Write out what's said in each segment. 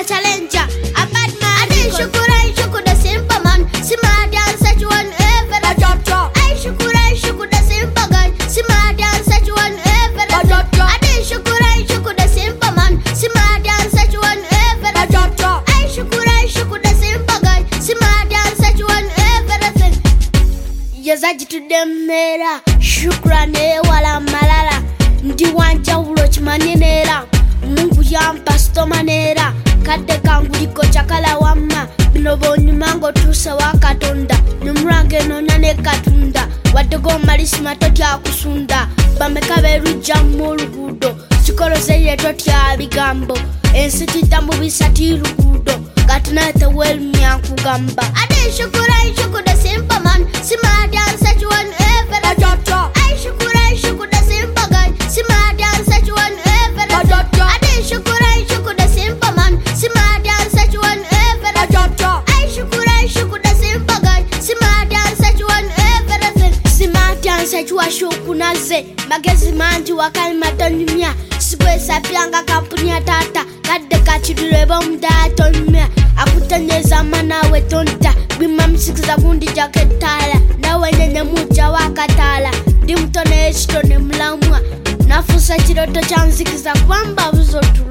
challenger, a bad man. I did shuku the simple man. Sima dance such one ever a drop. I shuku the simple guy. Sima dance such one ever a drop. I did shuku the simple man. Sima dance such one ever a drop. I shuku the simple guy. Sima dance such one ever a thing. Yazaji to them mera. Shukrane wala malala. Ndi wanja ulo chimanenera. Mungu yampa stomanera. Kade kangu liko chakala wama. Binoboni mango tusa wakatonda. Numurange nonane katunda. Watego malisi matoti ya kusunda. Bamekabe ruja mulugudo. Sikolo zeye toti ya bigambo. Ensiti tambu bisati lugudo. Gatunate welmi yanku gamba. Ade shuku the simple man. Sima dance such one ever a drop. I shuku the simple guy. Sima dance such one ever a drop. Ade shuku the simple man. Sima dance such one ever a drop. I shuku the simple guy. Sima dance such one ever a thing. Sima dance such wa shuku naze. Magezi manji wakali matonimia. Sibwe sapianga kampuni ya tata. Kade kachidulebo mdato nimia. Akutanyeza mana wetonta. Bima msikiza gundi jaketala. Nawe nyenye muja wakatala. Dimtone eshito ne mlamwa. Nafusa chiroto chansikiza kwamba uzotulu.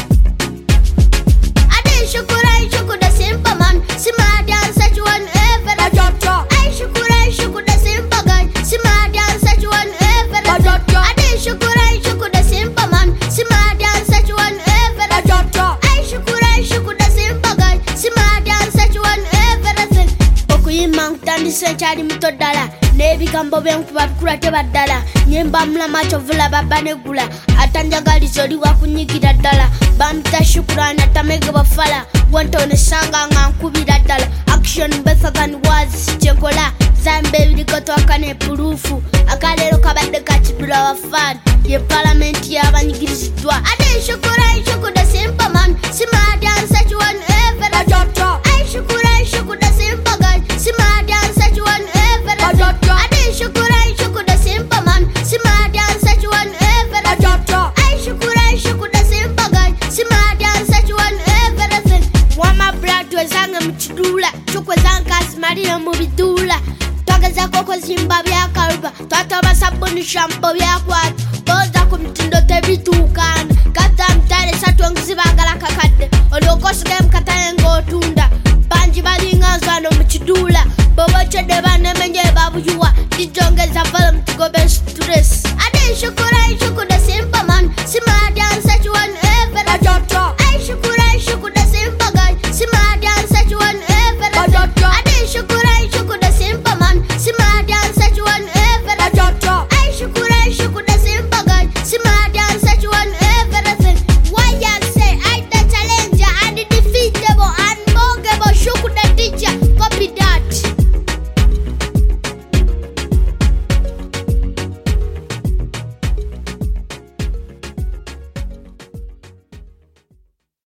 Ade shuku the simple man. Sima dance such one ever a drop. I shuku the simple guy. Sima dance such one ever a drop. Ade shuku the simple man. Sima dance such one ever a drop. I shuku the simple guy. Sima dance such one ever a thing. Okuyima nkutandise nkyali muto ddala. N'ebigambo byenkuba bikulate baddala. Nyemba mulama chovula babanegula. Atanjagalizo liwa kunyigira ddala. Bamta shukrana tamege bafala. Wantone sanga nga nkubira ddala. Action better than words chenkola. Zambe biliko twakane purufu. Akalero kabadde kachibula wafana. Ye parliament y'abanyigiriziddwa. Ade shuku the simple man. Sima dance such one ever a drop. I shuku the simple guy. Sima dance such one ever a drop. Ade shuku the simple man. Sima dance such one ever a drop. I shuku the simple guy. Sima dance such one ever a thing. Wama brad wezanga mchidula. Chukwezanga asimaria mubidula. Twageza koko zimba byakaruba. Twatoba sabuni shampo byakwata. Boza kumtindo tebitukana. Kata mtale satwangizibagala kakade. Olokosige mkataye ngotunda. Banji balinga zano mchidula. Bobo chede banemenye babuyua. Dijongeza vala mtigobe stress. Ade shuku the simple man. Sima dance such one